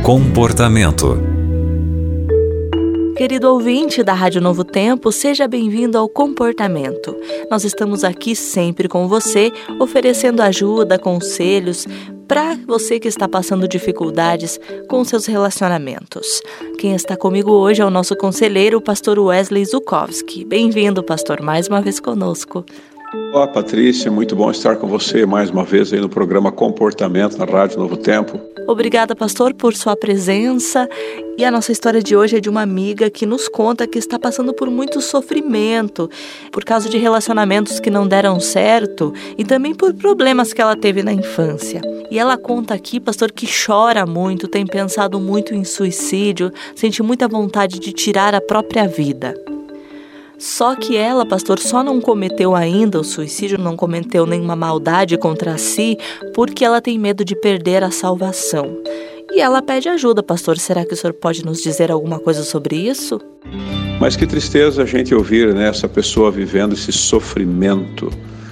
Comportamento. Querido ouvinte da Rádio Novo Tempo, seja bem-vindo ao Comportamento. Nós estamos aqui sempre com você, oferecendo ajuda, conselhos, para você que está passando dificuldades com seus relacionamentos. Quem está comigo hoje é o nosso conselheiro, o pastor Wesley Zukovski. Bem-vindo, pastor, mais uma vez conosco. Olá, Patrícia, muito bom estar com você mais uma vez aí no programa Comportamento na Rádio Novo Tempo. Obrigada, pastor, por sua presença. E a nossa história de hoje é de uma amiga que nos conta que está passando por muito sofrimento por causa de relacionamentos que não deram certo e também por problemas que ela teve na infância. E ela conta aqui, pastor, que chora muito, tem pensado muito em suicídio, sente muita vontade de tirar a própria vida. Só que ela, pastor, só não cometeu ainda o suicídio, não cometeu nenhuma maldade contra si, porque ela tem medo de perder a salvação. E ela pede ajuda, pastor. Será que o senhor pode nos dizer alguma coisa sobre isso? Mas que tristeza a gente ouvir, né, essa pessoa vivendo esse sofrimento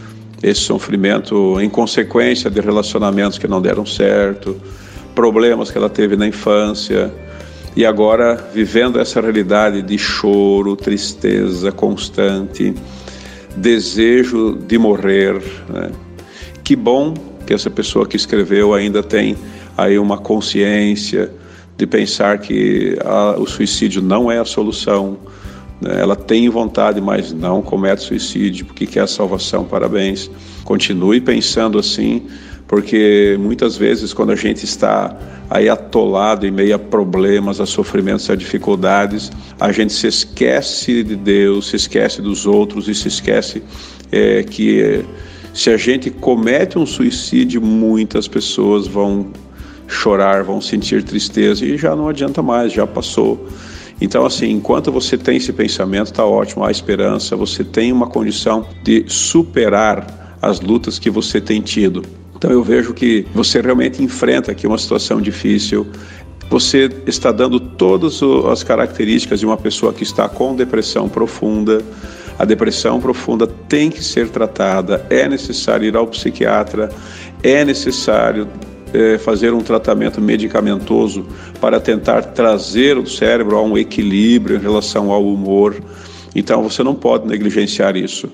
em consequência de relacionamentos que não deram certo, problemas que ela teve na infância, e agora vivendo essa realidade de choro, tristeza constante, desejo de morrer, né? Que bom que essa pessoa que escreveu ainda tem aí uma consciência de pensar que o suicídio não é a solução, né? Ela tem vontade, mas não comete suicídio porque quer a salvação. Parabéns, continue pensando assim, porque muitas vezes quando a gente está aí atolado em meio a problemas, a sofrimentos, a dificuldades, a gente se esquece de Deus, se esquece dos outros e se esquece que se a gente comete um suicídio, muitas pessoas vão chorar, vão sentir tristeza e já não adianta mais, já passou. Então, assim, enquanto você tem esse pensamento, está ótimo, há esperança, você tem uma condição de superar as lutas que você tem tido. Então eu vejo que você realmente enfrenta aqui uma situação difícil, você está dando todas as características de uma pessoa que está com depressão profunda. A depressão profunda tem que ser tratada, é necessário ir ao psiquiatra, é necessário fazer um tratamento medicamentoso para tentar trazer o cérebro a um equilíbrio em relação ao humor. Então você não pode negligenciar isso.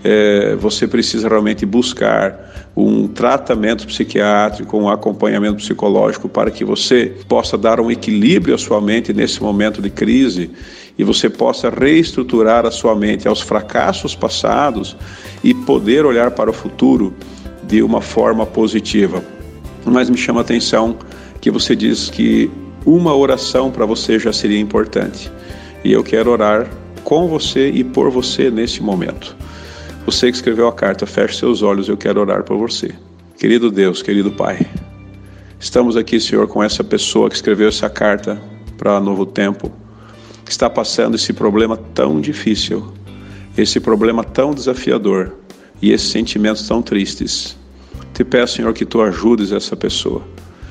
Você precisa realmente buscar um tratamento psiquiátrico, um acompanhamento psicológico para que você possa dar um equilíbrio à sua mente nesse momento de crise e você possa reestruturar a sua mente aos fracassos passados e poder olhar para o futuro de uma forma positiva. Mas me chama a atenção que você diz que uma oração para você já seria importante. E eu quero orar com você e por você nesse momento. Você que escreveu a carta, feche seus olhos, eu quero orar por você. Querido Deus, querido Pai, estamos aqui, Senhor, com essa pessoa que escreveu essa carta para Novo Tempo, que está passando esse problema tão difícil, esse problema tão desafiador e esses sentimentos tão tristes. Te peço, Senhor, que Tu ajudes essa pessoa.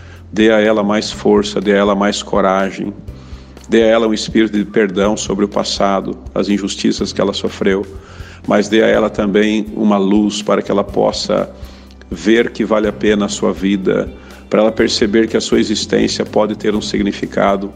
Dê a ela mais força, dê a ela mais coragem, dê a ela um espírito de perdão sobre o passado, as injustiças que ela sofreu, mas dê a ela também uma luz para que ela possa ver que vale a pena a sua vida, para ela perceber que a sua existência pode ter um significado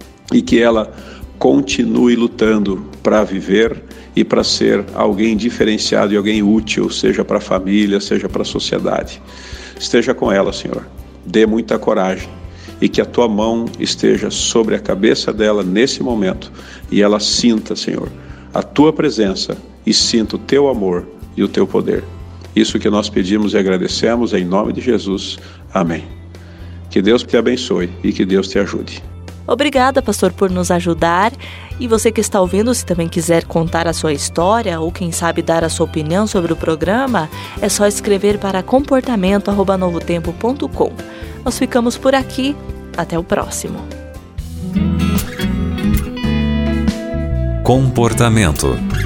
e que ela continue lutando para viver e para ser alguém diferenciado e alguém útil, seja para a família, seja para a sociedade. Esteja com ela, Senhor. Dê muita coragem e que a Tua mão esteja sobre a cabeça dela nesse momento e ela sinta, Senhor, a Tua presença e sinta o Teu amor e o Teu poder. Isso que nós pedimos e agradecemos em nome de Jesus. Amém. Que Deus te abençoe e que Deus te ajude. Obrigada, pastor, por nos ajudar. E você que está ouvindo, se também quiser contar a sua história ou quem sabe dar a sua opinião sobre o programa, é só escrever para comportamento@novotempo.com. Nós ficamos por aqui. Até o próximo. Comportamento.